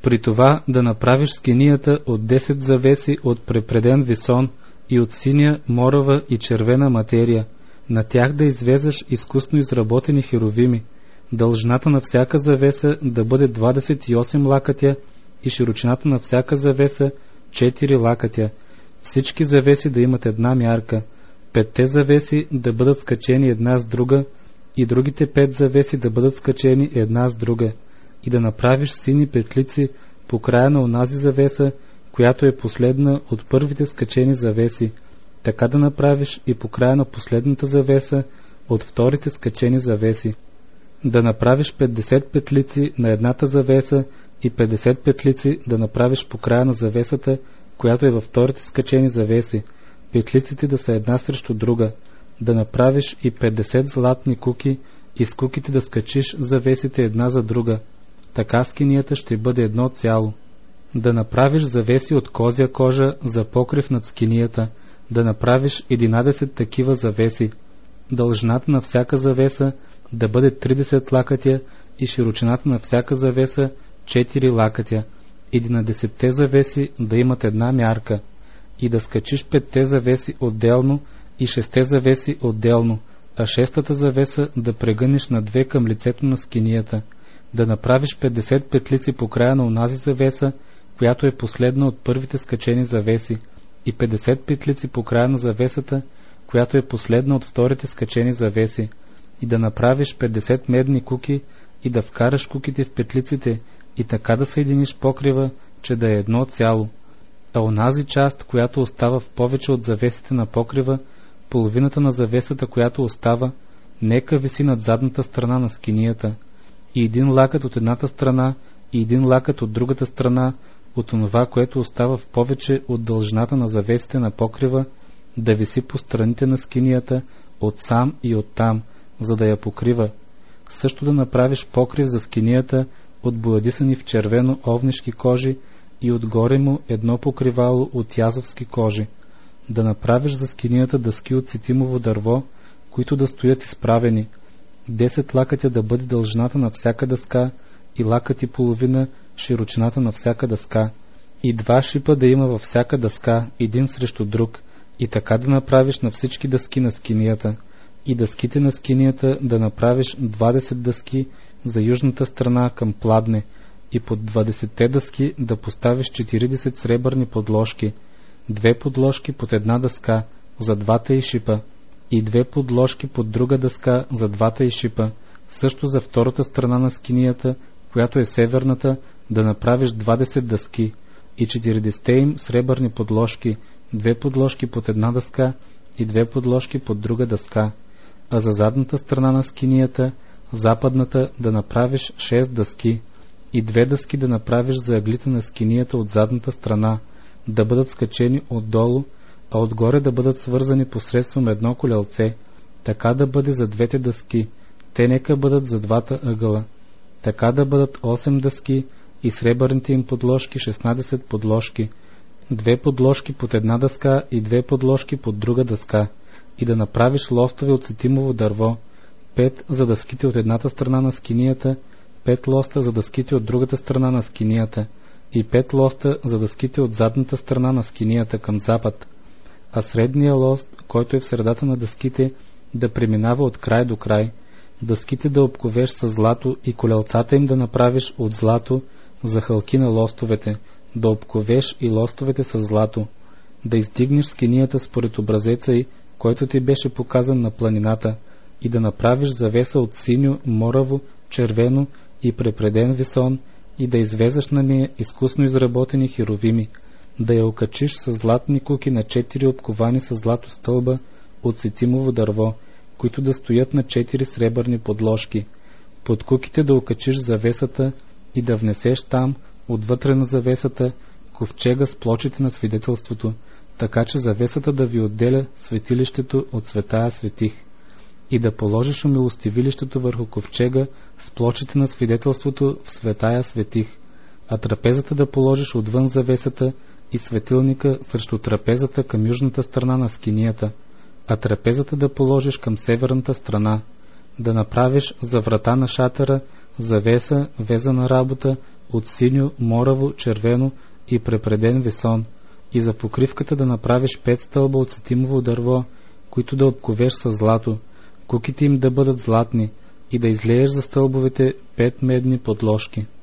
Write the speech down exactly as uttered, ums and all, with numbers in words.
При това да направиш скинията от десет завеси от препреден висон и от синя, морава и червена материя. На тях да извезеш изкусно изработени херовими. Дължината на всяка завеса да бъде двадесет и осем лакътя и широчината на всяка завеса четири лакътя. Всички завеси да имат една мярка. Петте завеси да бъдат скачени една с друга и другите пет завеси да бъдат скачени една с друга. И да направиш сини петлици по края на онази завеса, която е последна от първите скачени завеси. Така да направиш и по края на последната завеса от вторите скачени завеси. Да направиш петдесет петлици на едната завеса и петдесет петлици да направиш по края на завесата, която е във вторите скачени завеси. Петлиците да са една срещу друга. Да направиш и петдесет златни куки и с куките да скачиш завесите една за друга. Така скинията ще бъде едно цяло. Да направиш завеси от козя кожа за покрив над скинията. Да направиш единадесет такива завеси. Дължината на всяка завеса да бъде тридесет лакътя и широчината на всяка завеса четири лакътя. Единадесетте завеси да имат една мярка. И да скачиш петте завеси отделно и шесте завеси отделно, а шестата завеса да прегънеш на две към лицето на скинията. Да направиш петдесет петлици по края на онази завеса, която е последна от първите скачени завеси, и петдесет петлици по края на завесата, която е последна от вторите скачени завеси, и да направиш петдесет медни куки и да вкараш куките в петлиците и така да съединиш покрива, че да е едно цяло. А онази част, която остава в повече от завесите на покрива, половината на завесата, която остава, нека виси над задната страна на скинията, и един лакът от едната страна и един лакът от другата страна от онова, което остава в повече от дължината на завесите на покрива, да виси по страните на скинията от сам и от там, за да я покрива. Също да направиш покрив за скинията от боядисани в червено овнишки кожи и отгоре му едно покривало от язовски кожи. Да направиш за скинията дъски от ситимово дърво, които да стоят изправени. десет лакътя да бъде дължината на всяка дъска и лакът и половина широчината на всяка дъска. И два шипа да има във всяка дъска, един срещу друг, и така да направиш на всички дъски на скинията. И дъските на скинията да направиш двадесет дъски за южната страна към пладне, и под двадесетте дъски да поставиш четиридесет сребърни подложки, две подложки под една дъска за двата и шипа, и две подложки под друга дъска за двата и шипа. Също за втората страна на скинията, която е северната, да направиш двадесет дъски и четиридесетте им сребърни подложки, две подложки под една дъска и две подложки под друга дъска. А за задната страна на скинията, западната, да направиш шест дъски и две дъски да направиш за ъглите на скинията от задната страна, да бъдат скачени отдолу, а отгоре да бъдат свързани посредством едно колелце, така да бъде за двете дъски, те нека бъдат за двата ъгъла, така да бъдат осем дъски и сребърните им подложки шестнадесет подложки, две подложки под една дъска и две подложки под друга дъска, и да направиш лостове от ситимово дърво, пет за дъските от едната страна на скинията, пет лоста за дъските от другата страна на скинията и пет лоста за дъските от задната страна на скинията към запад, а средния лост, който е в средата на дъските, да преминава от край до край, дъските да обковеш с злато и колелцата им да направиш от злато за хълки на лостовете, да обковеш и лостовете с злато, да издигнеш скинията според образеца й, който ти беше показан на планината, и да направиш завеса от синьо, мораво, червено и препреден висон, и да извезаш на нея изкусно изработени херовими, да я окачиш с златни куки на четири обковани с злато стълба от ситимово дърво, които да стоят на четири сребърни подложки. Под куките да окачиш завесата и да внесеш там, отвътре на завесата, ковчега с плочите на свидетелството, така че завесата да ви отделя светилището от светая светих, и да положиш умилостивилището върху ковчега с плочите на свидетелството в светая светих, а трапезата да положиш отвън завесата и светилника срещу трапезата към южната страна на скинията, а трапезата да положиш към северната страна, да направиш за врата на шатъра завеса, везана работа от синьо, мораво, червено и препреден весон, и за покривката да направиш пет стълба от сетимово дърво, които да обковеш с злато, куките им да бъдат златни, и да излееш за стълбовете пет медни подложки.